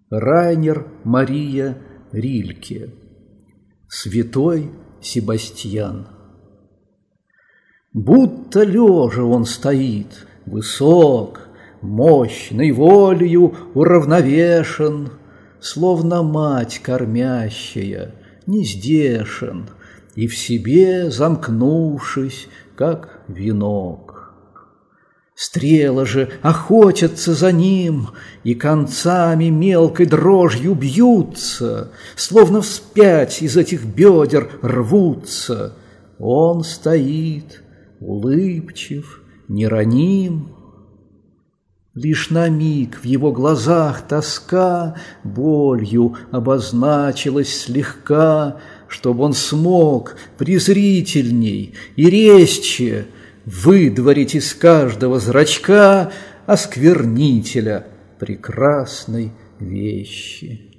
Райнер Мария Рильке. Святой Себастьян. Будто лежа он стоит, высок, мощной волею уравновешен, словно мать кормящая, нездешен, и в себе замкнувшись, как венок. Стрелы же охотятся за ним и концами мелкой дрожью бьются, словно вспять из этих бедер рвутся. Он стоит, улыбчив, нераним. Лишь на миг в его глазах тоска болью обозначилась слегка, чтоб он смог презрительней и резче выдворить из каждого зрачка осквернителя прекрасной вещи.